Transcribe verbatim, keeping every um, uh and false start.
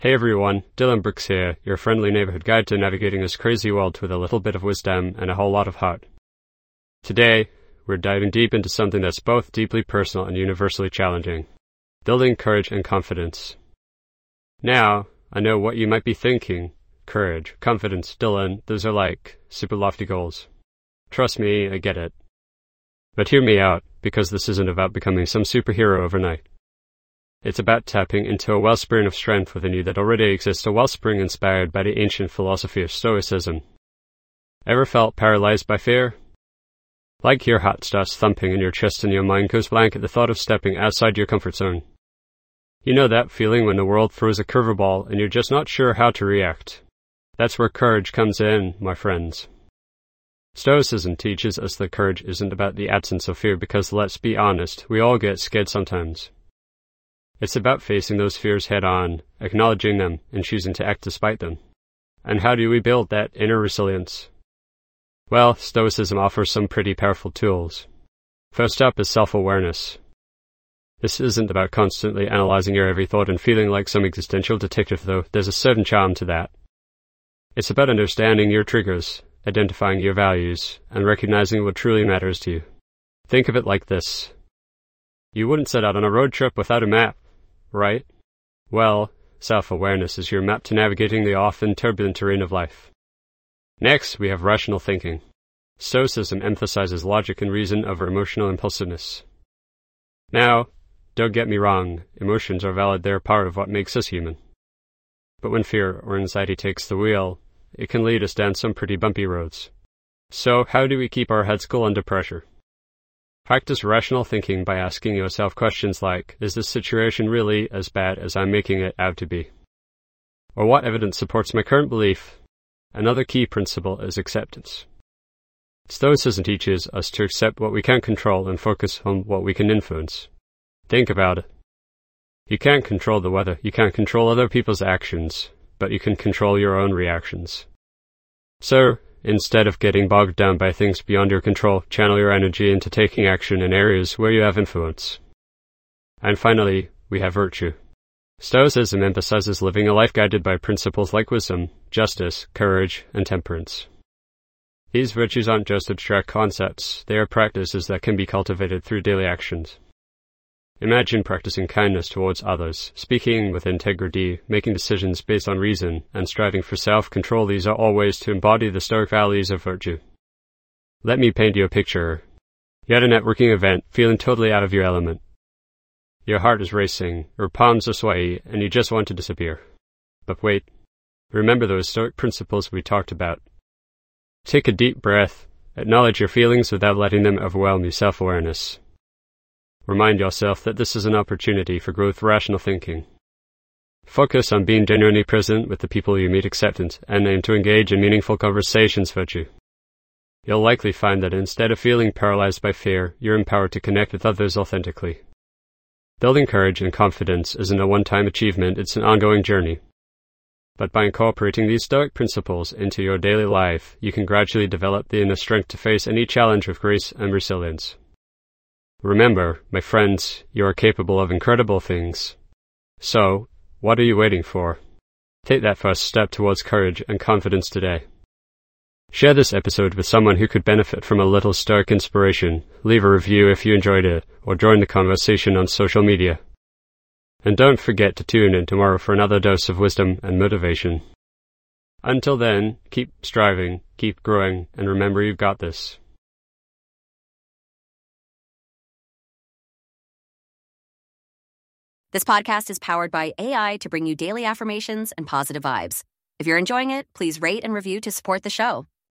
Hey everyone, Dylan Brooks here, your friendly neighborhood guide to navigating this crazy world with a little bit of wisdom and a whole lot of heart. Today, we're diving deep into something that's both deeply personal and universally challenging: building courage and confidence. Now, I know what you might be thinking. Courage, confidence, Dylan, those are like super lofty goals. Trust me, I get it. But hear me out, because this isn't about becoming some superhero overnight. It's about tapping into a wellspring of strength within you that already exists, a wellspring inspired by the ancient philosophy of Stoicism. Ever felt paralyzed by fear? Like your heart starts thumping in your chest and your mind goes blank at the thought of stepping outside your comfort zone. You know that feeling when the world throws a curveball and you're just not sure how to react. That's where courage comes in, my friends. Stoicism teaches us that courage isn't about the absence of fear because, let's be honest, we all get scared sometimes. It's about facing those fears head-on, acknowledging them, and choosing to act despite them. And how do we build that inner resilience? Well, Stoicism offers some pretty powerful tools. First up is self-awareness. This isn't about constantly analyzing your every thought and feeling like some existential detective, though there's a certain charm to that. It's about understanding your triggers, identifying your values, and recognizing what truly matters to you. Think of it like this. You wouldn't set out on a road trip without a map, right? Well, self-awareness is your map to navigating the often turbulent terrain of life. Next, we have rational thinking. Stoicism emphasizes logic and reason over emotional impulsiveness. Now, don't get me wrong, emotions are valid, they're part of what makes us human. But when fear or anxiety takes the wheel, it can lead us down some pretty bumpy roads. So, how do we keep our heads cool under pressure? Practice rational thinking by asking yourself questions like, is this situation really as bad as I'm making it out to be? Or what evidence supports my current belief? Another key principle is acceptance. Stoicism teaches us to accept what we can't control and focus on what we can influence. Think about it. You can't control the weather, you can't control other people's actions, but you can control your own reactions. So, instead of getting bogged down by things beyond your control, channel your energy into taking action in areas where you have influence. And finally, we have virtue. Stoicism emphasizes living a life guided by principles like wisdom, justice, courage, and temperance. These virtues aren't just abstract concepts, they are practices that can be cultivated through daily actions. Imagine practicing kindness towards others, speaking with integrity, making decisions based on reason, and striving for self-control. These are all ways to embody the Stoic values of virtue. Let me paint you a picture. You're at a networking event, feeling totally out of your element. Your heart is racing, your palms are sweaty, and you just want to disappear. But wait, remember those Stoic principles we talked about. Take a deep breath, acknowledge your feelings without letting them overwhelm your self-awareness. Remind yourself that this is an opportunity for growth, rational thinking. Focus on being genuinely present with the people you meet, acceptance, and aim to engage in meaningful conversations, virtue. You'll likely find that instead of feeling paralyzed by fear, you're empowered to connect with others authentically. Building courage and confidence isn't a one-time achievement, it's an ongoing journey. But by incorporating these Stoic principles into your daily life, you can gradually develop the inner strength to face any challenge with grace and resilience. Remember, my friends, you are capable of incredible things. So, what are you waiting for? Take that first step towards courage and confidence today. Share this episode with someone who could benefit from a little Stoic inspiration, leave a review if you enjoyed it, or join the conversation on social media. And don't forget to tune in tomorrow for another dose of wisdom and motivation. Until then, keep striving, keep growing, and remember you've got this. This podcast is powered by A I to bring you daily affirmations and positive vibes. If you're enjoying it, please rate and review to support the show.